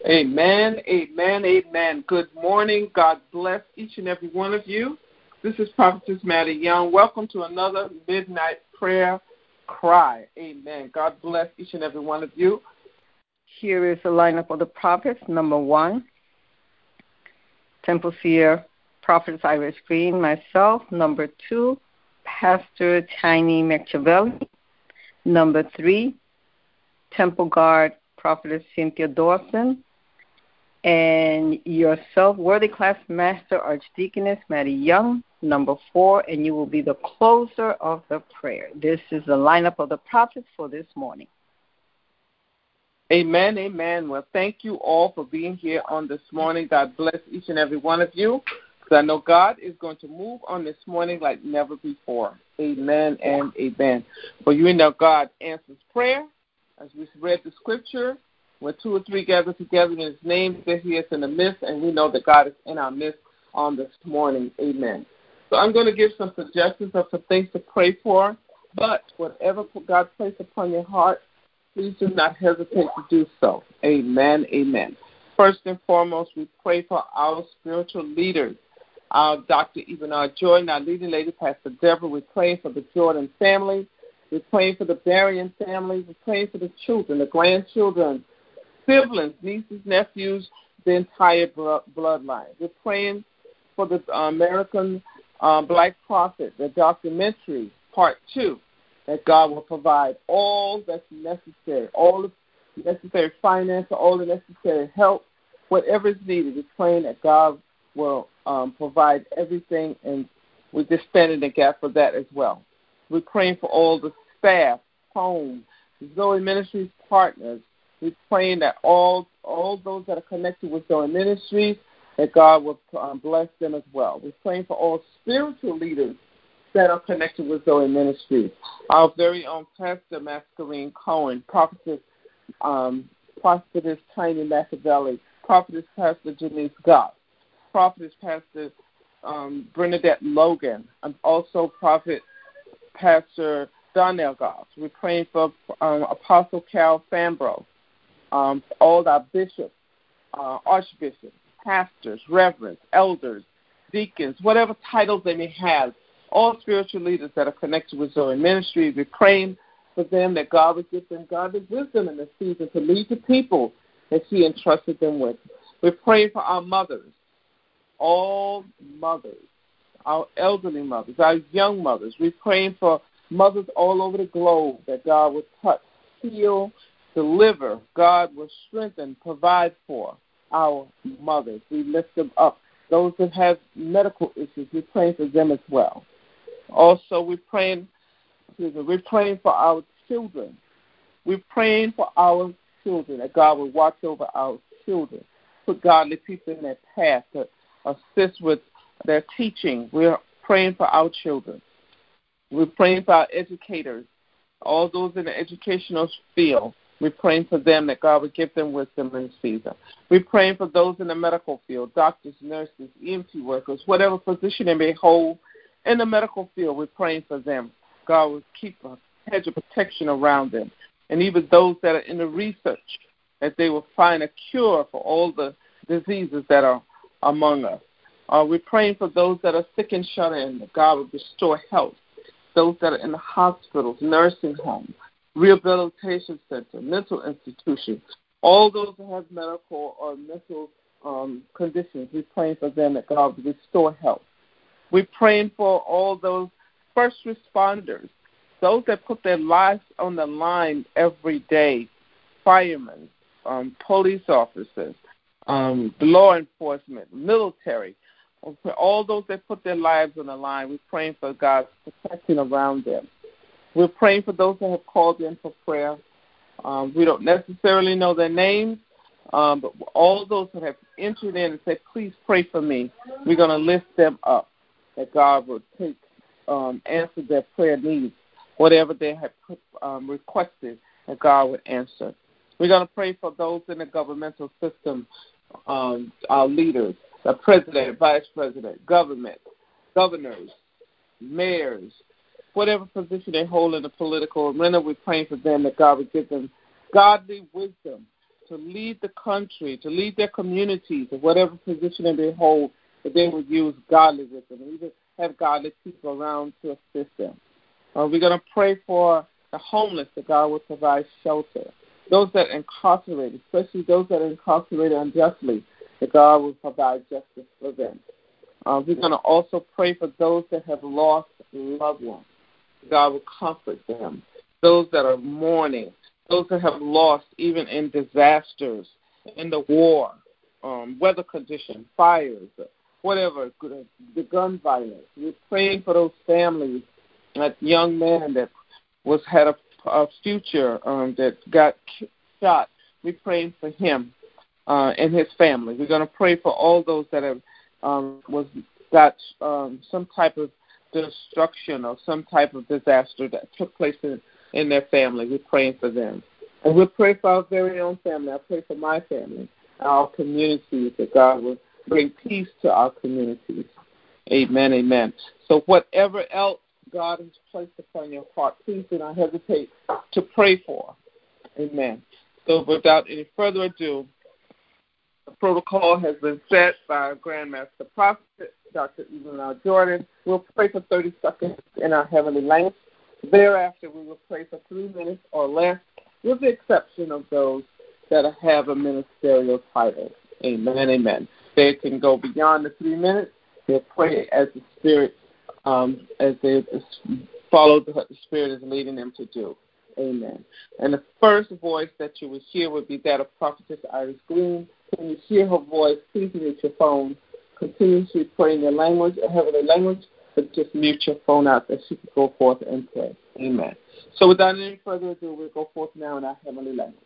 Amen, amen, amen. Good morning. God bless each and every one of you. This is Prophetess Maddie Young. Welcome to another Midnight Prayer Cry. Amen. God bless each and every one of you. Here is the lineup of the prophets. Number 1, Temple Seer, Prophetess Iris Green, myself. Number 2, Pastor Tiny McChavelli. Number 3, Temple Guard, Prophetess Cynthia Dawson. And yourself, Worthy Class Master Archdeaconess Maddie Young, number 4, and you will be the closer of the prayer. This is the lineup of the prophets for this morning. Amen, amen. Well, thank you all for being here on this morning. God bless each and every one of you, because I know God is going to move on this morning like never before. Amen and amen. For you know God answers prayer. As we read the scripture, when 2 or 3 gather together in his name, that he is in the midst, and we know that God is in our midst on this morning. Amen. So I'm going to give some suggestions of some things to pray for, but whatever God placed upon your heart, please do not hesitate to do so. Amen, amen. First and foremost, we pray for our spiritual leaders, our Dr. Ebenard Jordan, our leading lady, Pastor Deborah. We're praying for the Jordan family. We're praying for the Berrien family. We're praying for the children, the grandchildren, siblings, nieces, nephews, the entire bloodline. We're praying for the American Black Prophet, the documentary, Part 2, that God will provide all that's necessary, all the necessary finance, all the necessary help, whatever is needed. We're praying that God will provide everything, and we're just standing the gap for that as well. We're praying for all the staff, home, Zoe Ministries partners. We're praying that all those that are connected with Zoe Ministries, that God will bless them as well. We're praying for all spiritual leaders that are connected with Zoe Ministries. Our very own Pastor Mascarene Cohen, Prophetess Tiny Machiavelli, Prophetess Pastor Janice Goff, Prophetess Pastor Bernadette Logan, and also Prophet Pastor Donnell Goff. We're praying for Apostle Cal Fambro, all our bishops, archbishops, pastors, reverends, elders, deacons, whatever titles they may have, all spiritual leaders that are connected with Zoe Ministry. We're praying for them that God would give them godly wisdom in this season to lead the people that he entrusted them with. We're praying for our mothers, all mothers, our elderly mothers, our young mothers. We're praying for mothers all over the globe that God would touch, heal, deliver. God will strengthen, provide for our mothers. We lift them up. Those that have medical issues, we're praying for them as well. Also, we're praying for our children. We're praying for our children, that God will watch over our children, put godly people in their path to assist with their teaching. We're praying for our children. We're praying for our educators, all those in the educational field. We're praying for them that God would give them wisdom in this season. We're praying for those in the medical field, doctors, nurses, EMT workers, whatever position they may hold in the medical field. We're praying for them. God will keep a hedge of protection around them. And even those that are in the research, that they will find a cure for all the diseases that are among us. We're praying for those that are sick and shut in, that God will restore health. Those that are in the hospitals, nursing homes, rehabilitation center, mental institutions, all those that have medical or mental conditions, we're praying for them that God will restore health. We're praying for all those first responders, those that put their lives on the line every day, firemen, police officers, law enforcement, military, all those that put their lives on the line. We're praying for God's protection around them. We're praying for those that have called in for prayer. We don't necessarily know their names, but all those that have entered in and said, please pray for me, we're going to lift them up, that God will answer their prayer needs, whatever they have requested, that God would answer. We're going to pray for those in the governmental system, our leaders, the president, vice president, government, governors, mayors, whatever position they hold in the political arena. We're praying for them that God would give them godly wisdom to lead the country, to lead their communities, or whatever position that they hold, that they would use godly wisdom and even have godly people around to assist them. We're going to pray for the homeless, that God will provide shelter. Those that are incarcerated, especially those that are incarcerated unjustly, that God will provide justice for them. We're going to also pray for those that have lost loved ones. God will comfort them. Those that are mourning, those that have lost even in disasters, in the war, weather conditions, fires, whatever, the gun violence. We're praying for those families, that young man that had a future that got shot. We're praying for him and his family. We're going to pray for all those that have got some type of destruction or some type of disaster that took place in their family. We're praying for them. And we'll pray for our very own family. I pray for my family, our communities, that God will bring peace to our communities. Amen, amen. So whatever else God has placed upon your heart, please do not hesitate to pray for. Amen. So without any further ado, the protocol has been set by our Grandmaster Prophet, Dr. Evelyn Jordan. We'll pray for 30 seconds in our heavenly language. Thereafter, we will pray for 3 minutes or less, with the exception of those that have a ministerial title. Amen, amen. They can go beyond the 3 minutes. They'll pray as the Spirit, as they follow what the Spirit is leading them to do. Amen. And the first voice that you will hear would be that of Prophetess Iris Green. When you hear her voice, please mute your phone. Continue to pray in your language, a heavenly language, but just mute your phone out that she can go forth and pray. Amen. So without any further ado, we'll go forth now in our heavenly language.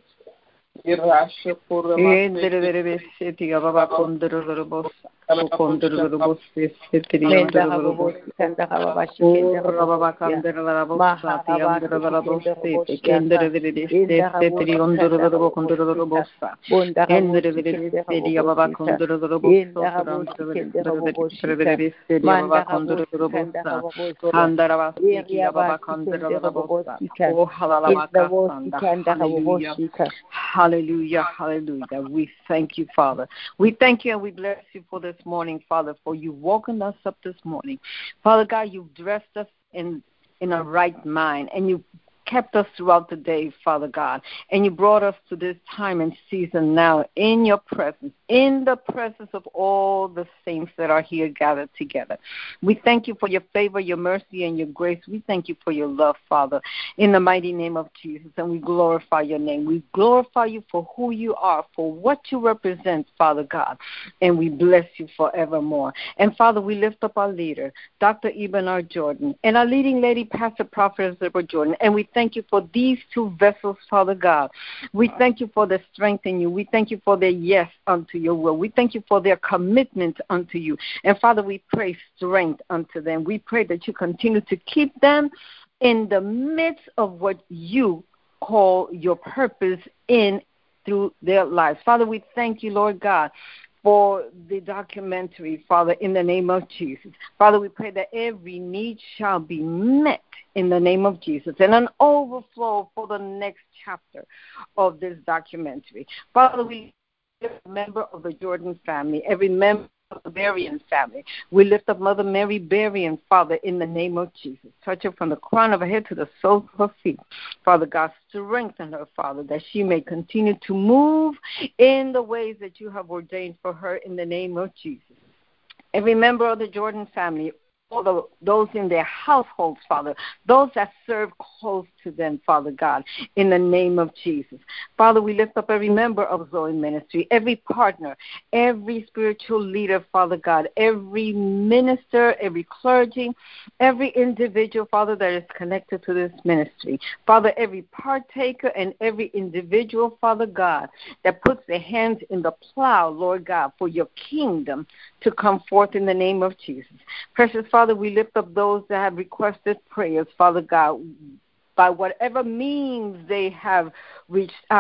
Hallelujah, hallelujah. We thank you, Father. We thank you and we bless you for this morning, Father, for you've woken us up this morning. Father God, you've dressed us in a right mind, and you kept us throughout the day, Father God, and you brought us to this time and season now in your presence, in the presence of all the saints that are here gathered together. We thank you for your favor, your mercy, and your grace. We thank you for your love, Father, in the mighty name of Jesus, and we glorify your name. We glorify you for who you are, for what you represent, Father God, and we bless you forevermore. And, Father, we lift up our leader, Dr. Eben R. Jordan, and our leading lady, Pastor Prophet Deborah Jordan, and we thank you for these two vessels, Father God. We thank you for their strength in you. We thank you for their yes unto your will. We thank you for their commitment unto you. And, Father, we pray strength unto them. We pray that you continue to keep them in the midst of what you call your purpose in through their lives. Father, we thank you, Lord God, for the documentary, Father, in the name of Jesus. Father, we pray that every need shall be met in the name of Jesus, and an overflow for the next chapter of this documentary. Father, we lift up a member of the Jordan family, every member of the Berrien family. We lift up Mother Mary Berrien, Father, in the name of Jesus. Touch her from the crown of her head to the soles of her feet. Father God, strengthen her, Father, that she may continue to move in the ways that you have ordained for her in the name of Jesus. Every member of the Jordan family, all those in their households, Father, those that serve close to them, Father God, in the name of Jesus. Father, we lift up every member of Zoe Ministry, every partner, every spiritual leader, Father God, every minister, every clergy, every individual, Father, that is connected to this ministry. Father, every partaker and every individual, Father God, that puts their hands in the plow, Lord God, for your kingdom to come forth in the name of Jesus. Precious Father, we lift up those that have requested prayers, Father God, by whatever means they have reached out.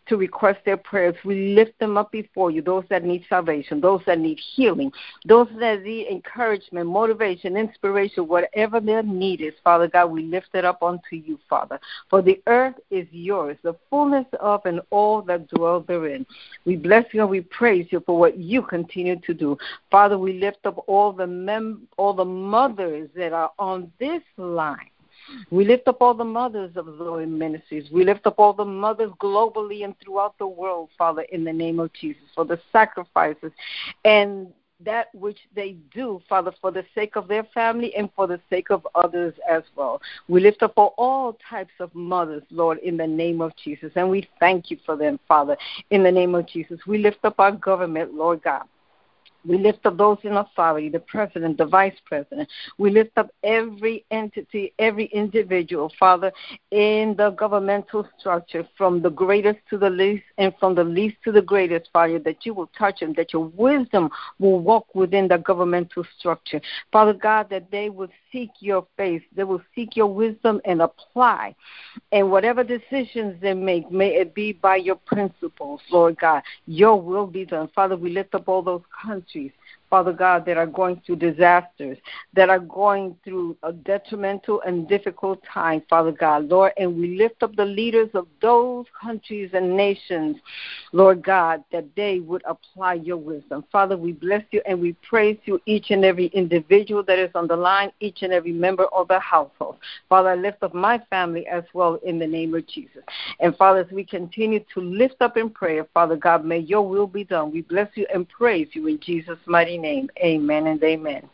to request their prayers. We lift them up before you, those that need salvation, those that need healing, those that need encouragement, motivation, inspiration, whatever their need is, Father God, we lift it up unto you, Father. For the earth is yours, the fullness of and all that dwell therein. We bless you and we praise you for what you continue to do. Father, we lift up all the mothers that are on this line. We lift up all the mothers of Zoe Ministries. We lift up all the mothers globally and throughout the world, Father, in the name of Jesus, for the sacrifices and that which they do, Father, for the sake of their family and for the sake of others as well. We lift up all types of mothers, Lord, in the name of Jesus, and we thank you for them, Father, in the name of Jesus. We lift up our government, Lord God. We lift up those in authority, the president, the vice president. We lift up every entity, every individual, Father, in the governmental structure, from the greatest to the least and from the least to the greatest, Father, that you will touch them, that your wisdom will walk within the governmental structure. Father God, that they will seek your face, they will seek your wisdom and apply. And whatever decisions they make, may it be by your principles, Lord God. Your will be done. Father, we lift up all those countries, Father God, that are going through disasters, that are going through a detrimental and difficult time, Father God, Lord, and we lift up the leaders of those countries and nations, Lord God, that they would apply your wisdom. Father, we bless you and we praise you, each and every individual that is on the line, each and every member of the household. Father, I lift up my family as well in the name of Jesus. And Father, as we continue to lift up in prayer, Father God, may your will be done. We bless you and praise you in Jesus' mighty name. Amen and amen.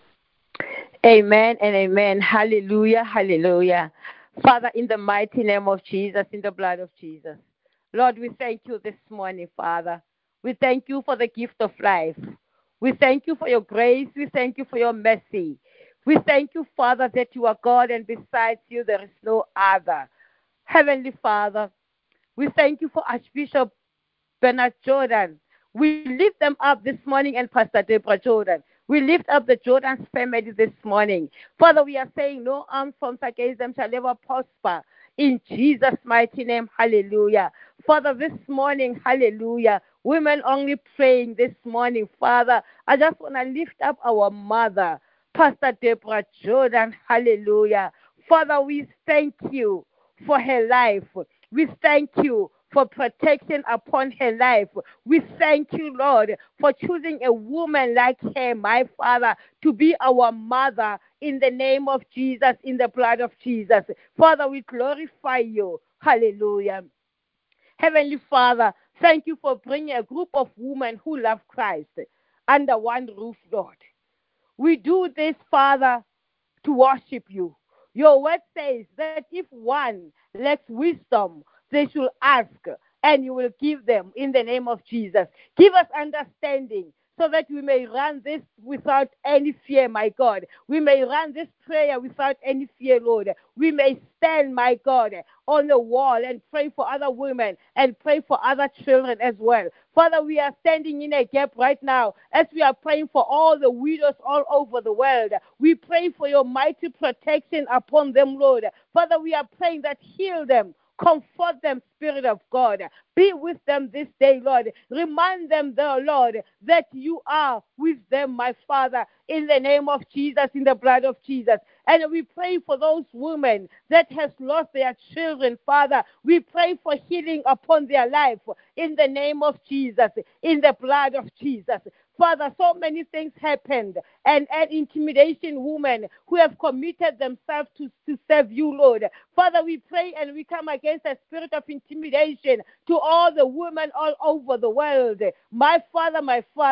Amen and amen. Hallelujah, hallelujah. Father, in the mighty name of Jesus, in the blood of Jesus, Lord, we thank you this morning, Father. We thank you for the gift of life. We thank you for your grace. We thank you for your mercy. We thank you, Father, that you are God and besides you there is no other. Heavenly Father, we thank you for Archbishop Bernard Jordan. We lift them up this morning, and Pastor Deborah Jordan. We lift up the Jordan's family this morning. Father, we are saying no arm formed against them shall ever prosper. In Jesus' mighty name, hallelujah. Father, this morning, hallelujah, women only praying this morning, Father, I just want to lift up our mother, Pastor Deborah Jordan, hallelujah. Father, we thank you for her life. We thank you for protection upon her life. We thank you, Lord, for choosing a woman like her, my Father, to be our mother in the name of Jesus, in the blood of Jesus. Father, we glorify you. Hallelujah. Heavenly Father, thank you for bringing a group of women who love Christ under one roof, Lord. We do this, Father, to worship you. Your word says that if one lacks wisdom, they should ask, and you will give them in the name of Jesus. Give us understanding so that we may run this without any fear, my God. We may run this prayer without any fear, Lord. We may stand, my God, on the wall and pray for other women and pray for other children as well. Father, we are standing in a gap right now as we are praying for all the widows all over the world. We pray for your mighty protection upon them, Lord. Father, we are praying that heal them. Comfort them, Spirit of God. Be with them this day, Lord. Remind them, though, Lord, that you are with them, my Father, in the name of Jesus, in the blood of Jesus. And we pray for those women that has lost their children, Father. We pray for healing upon their life in the name of Jesus, in the blood of Jesus. Father, so many things happened, and intimidation women who have committed themselves to serve you, Lord. Father, we pray and we come against a spirit of intimidation to all the women all over the world. My Father,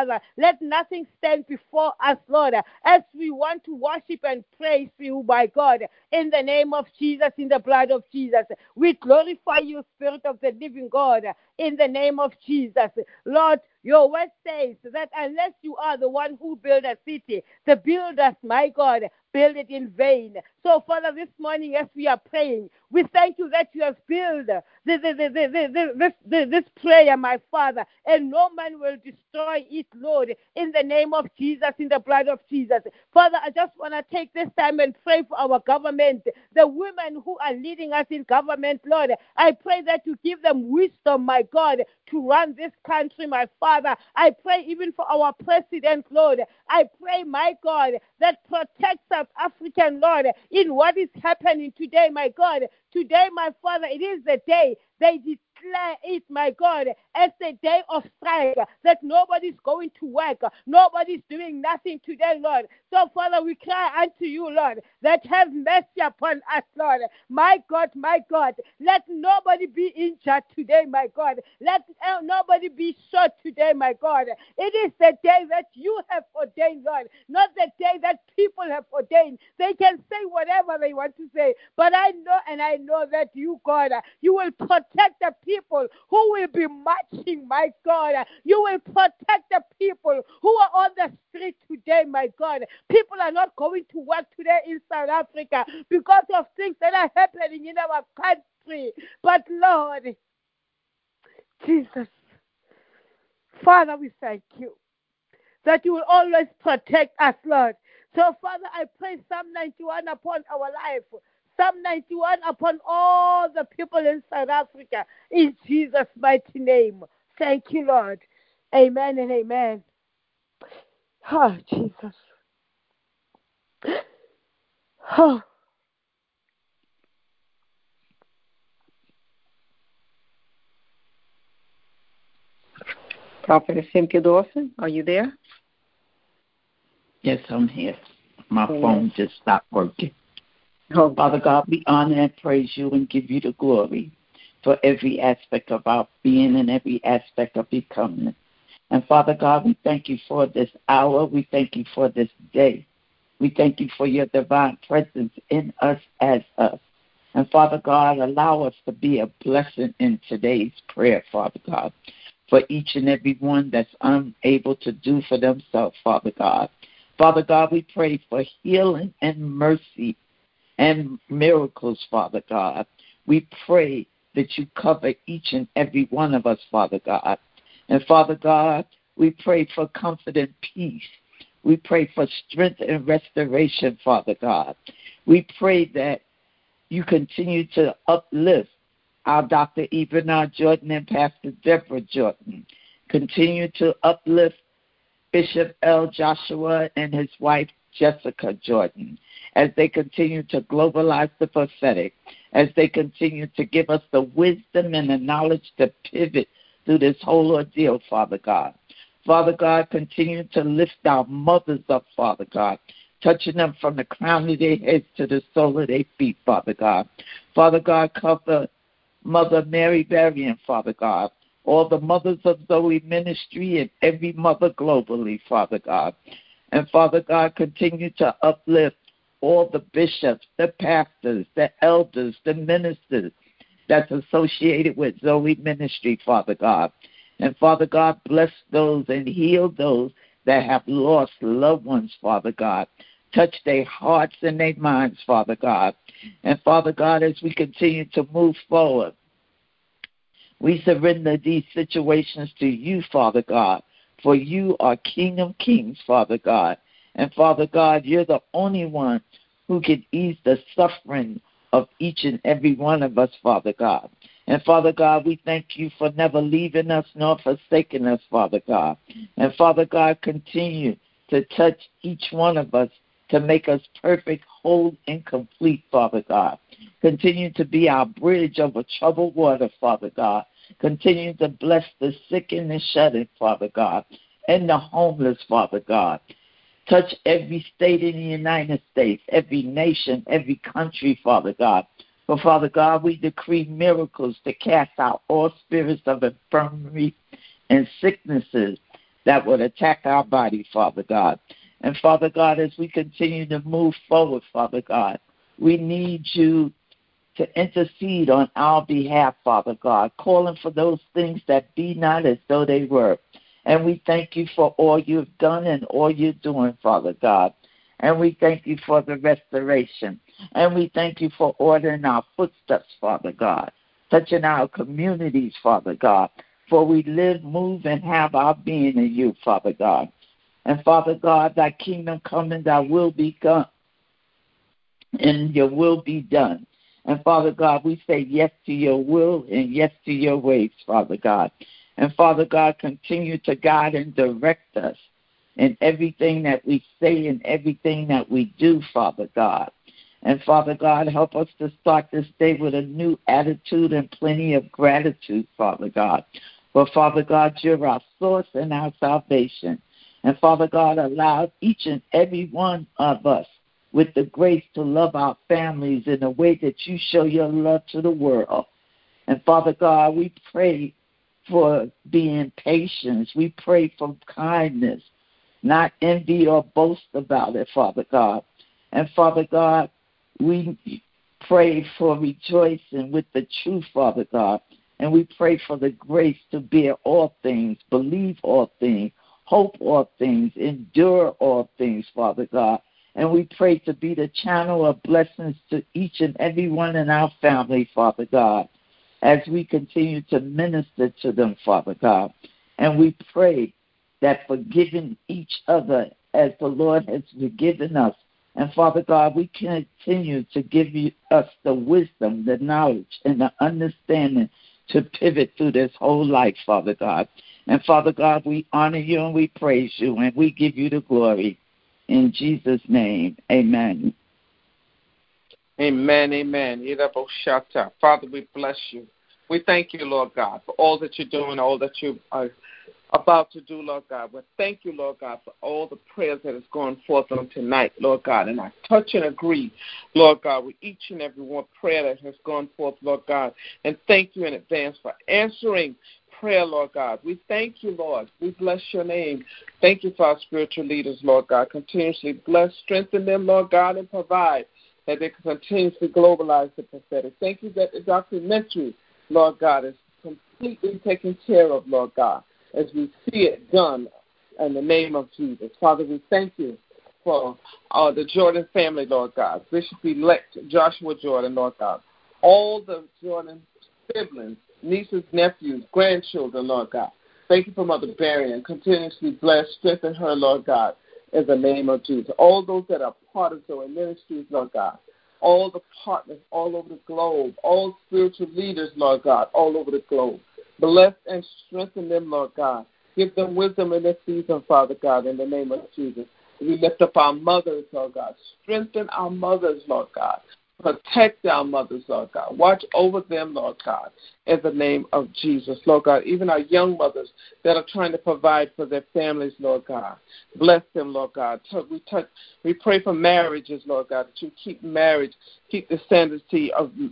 let nothing stand before us, Lord, as we want to worship and praise you, my God, in the name of Jesus, in the blood of Jesus. We glorify you, Spirit of the living God, in the name of Jesus. Lord, your word says that unless you are the one who built a city, the builders, my God, build it in vain. So, Father, this morning as we are praying, we thank you that you have built this prayer, my Father, and no man will destroy it, Lord, in the name of Jesus, in the blood of Jesus. Father, I just want to take this time and pray for our government, the women who are leading us in government, Lord. I pray that you give them wisdom, my God, to run this country, my Father. I pray even for our president, Lord. I pray, my God, that protects South African, Lord, in what is happening today, my God. Today, my Father, it is the day they declare it, my God, as the day of strike, that nobody's going to work, nobody's doing nothing today, Lord. So, Father, we cry unto you, Lord, that have mercy upon us, Lord. My God, let nobody be injured today, my God. Let nobody be shot today, my God. It is the day that you have ordained, Lord, not the day that people have ordained. They can say whatever they want to say, but I know that you, God, you will protect the people who will be marching, my God. You will protect the people who are on the street today, my God. People are not going to work today in South Africa because of things that are happening in our country. But Lord, Jesus, Father, we thank you that you will always protect us, Lord. So, Father, I pray Psalm 91 upon our life. Psalm 91 upon all the people in South Africa. In Jesus' mighty name. Thank you, Lord. Amen and amen. Oh, Jesus. Oh. Prophetess Cynthia Dawson, are you there? Yes, I'm here. My phone just stopped working. Oh. Father God, we honor and praise you and give you the glory for every aspect of our being and every aspect of becoming. And Father God, we thank you for this hour. We thank you for this day. We thank you for your divine presence in us as us. And Father God, allow us to be a blessing in today's prayer, Father God, for each and every one that's unable to do for themselves, Father God. Father God, we pray for healing and mercy and miracles, Father God. We pray that you cover each and every one of us, Father God. And Father God, we pray for comfort and peace. We pray for strength and restoration, Father God. We pray that you continue to uplift our Dr. Ebenard Jordan and Pastor Deborah Jordan. Continue to uplift Bishop L. Joshua and his wife, Jessica Jordan, as they continue to globalize the prophetic, as they continue to give us the wisdom and the knowledge to pivot through this whole ordeal, Father God. Father God, continue to lift our mothers up, Father God, touching them from the crown of their heads to the sole of their feet, Father God. Father God, cover Mother Mary Varian, Father God, all the mothers of Zoe Ministry and every mother globally, Father God. And Father God, continue to uplift all the bishops, the pastors, the elders, the ministers that's associated with Zoe Ministry, Father God. And Father God, bless those and heal those that have lost loved ones, Father God. Touch their hearts and their minds, Father God. And Father God, as we continue to move forward, we surrender these situations to you, Father God, for you are King of Kings, Father God. And Father God, you're the only one who can ease the suffering of each and every one of us, Father God. And Father God, we thank you for never leaving us nor forsaking us, Father God. And Father God, continue to touch each one of us to make us perfect, whole, and complete, Father God. Continue to be our bridge over troubled water, Father God. Continue to bless the sick and the shut-in, Father God, and the homeless, Father God. Touch every state in the United States, every nation, every country, Father God. For, Father God, we decree miracles to cast out all spirits of infirmity and sicknesses that would attack our body, Father God. And, Father God, as we continue to move forward, Father God, we need you to intercede on our behalf, Father God, calling for those things that be not as though they were. And we thank you for all you've done and all you're doing, Father God. And we thank you for the restoration. And we thank you for ordering our footsteps, Father God, touching our communities, Father God. For we live, move, and have our being in you, Father God. And Father God, thy kingdom come and thy will be done, and your will be done. And Father God, we say yes to your will and yes to your ways, Father God. And Father God, continue to guide and direct us in everything that we say and everything that we do, Father God. And Father God, help us to start this day with a new attitude and plenty of gratitude, Father God. For Father God, you're our source and our salvation. And Father God, allow each and every one of us with the grace to love our families in a way that you show your love to the world. And Father God, we pray for being patient. We pray for kindness, not envy or boast about it, Father God. And Father God, we pray for rejoicing with the truth, Father God. And we pray for the grace to bear all things, believe all things, hope all things, endure all things, Father God. And we pray to be the channel of blessings to each and every one in our family, Father God, as we continue to minister to them, Father God. And we pray that forgiving each other as the Lord has forgiven us. And Father God, we continue to give us the wisdom, the knowledge, and the understanding to pivot through this whole life, Father God. And Father God, we honor you and we praise you and we give you the glory. In Jesus' name, amen. Amen, amen. Father, we bless you. We thank you, Lord God, for all that you're doing, all that you are about to do, Lord God. We thank you, Lord God, for all the prayers that has gone forth on tonight, Lord God. And I touch and agree, Lord God, with each and every one prayer that has gone forth, Lord God. And thank you in advance for answering prayer, Lord God. We thank you, Lord. We bless your name. Thank you for our spiritual leaders, Lord God. Continuously bless, strengthen them, Lord God, and provide that they can continuously globalize the prophetic. Thank you that the documentary, Lord God, is completely taken care of, Lord God, as we see it done in the name of Jesus. Father, we thank you for the Jordan family, Lord God. Bishop-elect Joshua Jordan, Lord God. All the Jordan siblings, nieces, nephews, grandchildren, Lord God. Thank you for Mother Barry and continuously bless, strengthen her, Lord God, in the name of Jesus. All those that are part of Zoe Ministries, Lord God. All the partners all over the globe. All spiritual leaders, Lord God, all over the globe. Bless and strengthen them, Lord God. Give them wisdom in this season, Father God, in the name of Jesus. We lift up our mothers, Lord God. Strengthen our mothers, Lord God. Protect our mothers, Lord God. Watch over them, Lord God, in the name of Jesus, Lord God. Even our young mothers that are trying to provide for their families, Lord God. Bless them, Lord God. We pray for marriages, Lord God, that you keep marriage, keep the sanctity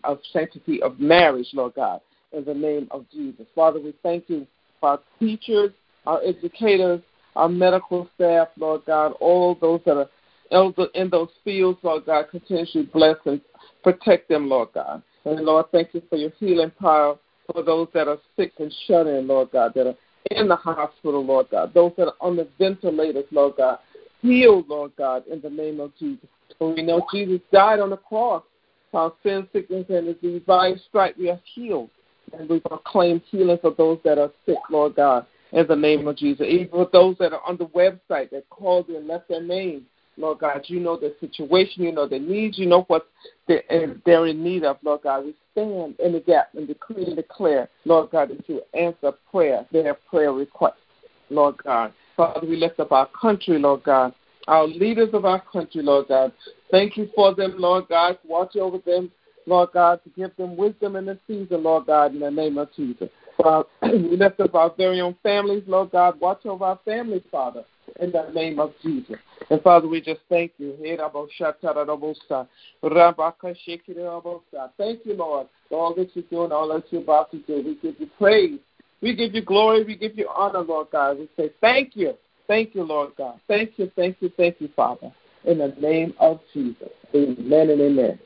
of marriage, Lord God, in the name of Jesus. Father, we thank you for our teachers, our educators, our medical staff, Lord God, all those that are in those fields, Lord God, continuously bless and protect them, Lord God. And Lord, thank you for your healing power for those that are sick and shut in, Lord God, that are in the hospital, Lord God, those that are on the ventilators, Lord God. Heal, Lord God, in the name of Jesus. For we know Jesus died on the cross for our sin, sickness, and disease. By his stripe we are healed. And we proclaim healing for those that are sick, Lord God, in the name of Jesus. Even for those that are on the website that called and left their name, Lord God, you know the situation, you know the needs, you know what they're in need of, Lord God. We stand in the gap and decree and declare, Lord God, that you answer prayer, their prayer requests, Lord God. Father, we lift up our country, Lord God, our leaders of our country, Lord God. Thank you for them, Lord God. Watch over them, Lord God, to give them wisdom in this season, Lord God, in the name of Jesus. We lift up our very own families, Lord God. Watch over our families, Father, in the name of Jesus. And Father, we just thank you. Thank you, Lord, for all that you're doing, all that you're about to do. We give you praise. We give you glory. We give you honor, Lord God. We say thank you. Thank you, Lord God. Thank you, Father. In the name of Jesus. Amen and amen.